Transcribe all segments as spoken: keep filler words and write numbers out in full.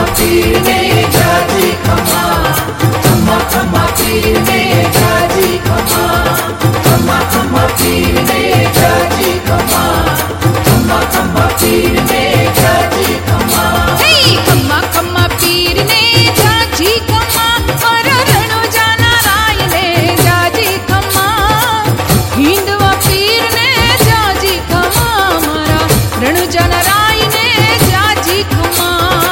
पीर ने जाजी खमा, खमा खमा पीर ने जाजी खमा, खमा खमा पीर ने जाजी खमा, खमा खमा पीर ने जाजी खमा। हे खमा खमा पीर ने जाजी खमा, और रणो जाना राय ने जाजी खमा। हिंदवा पीर ने जाजी खमा, मारा रणो जाना राय ने जाजी खमा।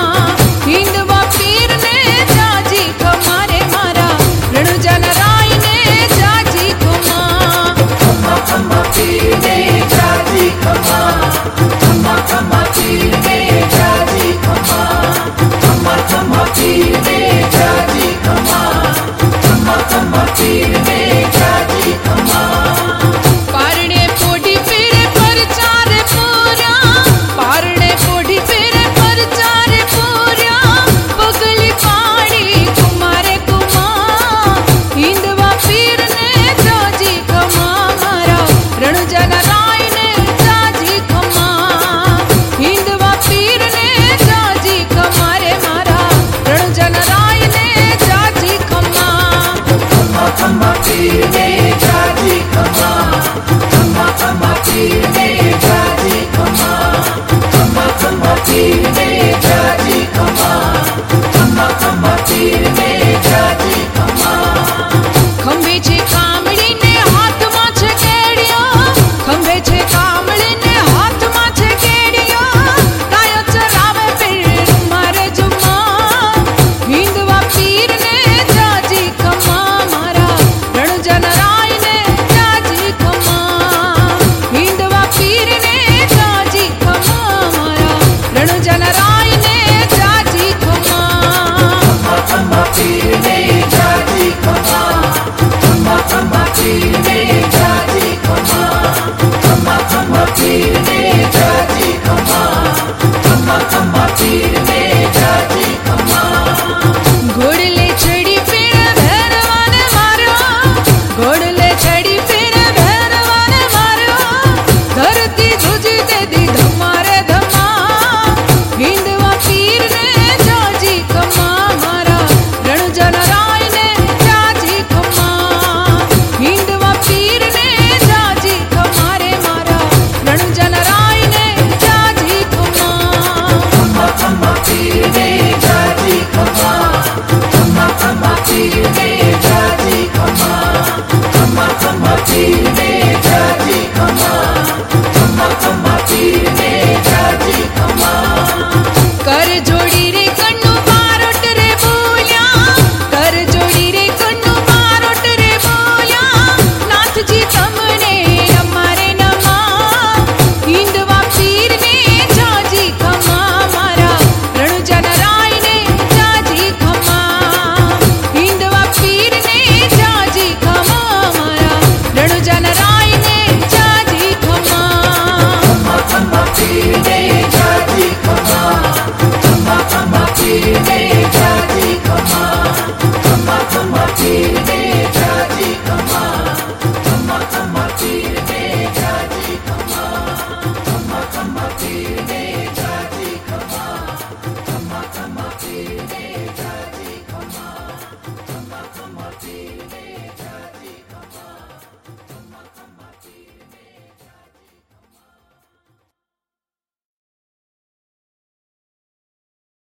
हिंदवा पीर ने जाजी खमा रे, मारा रणो जाना राय ने जाजी खमा। खमा खमा पीर ने जाजी खमा, खमा खमा पीर ने जाजी खमा, खमा खमा पीर ने जाजी खमा, खमा खमा पीर ने जाजी खमा। पारणे पोढ़ी फिरे परचार पूरा, पारणे पोढ़ी फिरे परचार पूरा। पगली पाड़ी कुमारे कुमा, हिंदवा पीर ने जाजी खमा, मारा रणो जाना राय ने जाजी खमा। हिंदवा पीर ने जाजी खमा रे, मारा रणो जाना राय ने जाजी खमा। खमा खमा पीर ने जाजी खमा, खमा खमा पीर ने जाजी खमा, खमा खमा पीर ने जाजी खमा, खमा खमा पीर ने जाजी खमा। खंभे छे कामड़ी ने हाथ में छे केड़ियो, खंभे छे कामड़ी ने हाथ में छे केड़ियो। गायो चरावे पीर मारे जुम्मा, हिंदवा पीर ने जाजी खमा, मारा रणो जाना राय ने जाजी खमा। हिंदवा पीर ने जाजी खमा, मारा रणो जाना राय ने जाजी खमा। खमा खमा पीर ने जाजी खमा, खमा खमा पीर ने जाजी खमा, खमा खमा पीर ने जाजी खमा, खमा खमा पीर ने जाजी खमा। घोड़ले चढ़ी फिर भैरवान मारो, घोड़ले चढ़ी फिर भैरवान मारो। धरती तुझी दे दी धमारे धमा, हिंदवा पीर ने जाजी खमा, मारा रणो जाना राय ने जाजी खमा। हिंदवा पीर ने जाजी खमा रे, मारा रणो जाना राय ने जाजी खमा। खमा खमा पीर ने जाजी खमा, खमा खमा पीर ने जाजी खमा, खमा खमा पीर ने जाजी खमा, खमा खमा पीर ने जाजी खमा। कर जोड़ी रे कन्नू बारोट रे बोलिया, कर जोड़ी रे कन्नू बारोट रे बोलिया। नाथ जी तमने अमारे नमा, हिंदवा पीर ने जाजी खमा, मारा रणो जाना राय ने जाजी खमा। हिंदवा पीर ने जाजी खमा, मारा रणो जाना राय ने जाजी खमा। खमा खमा पीर ने जाजी खमा, खमा खमा पीर ने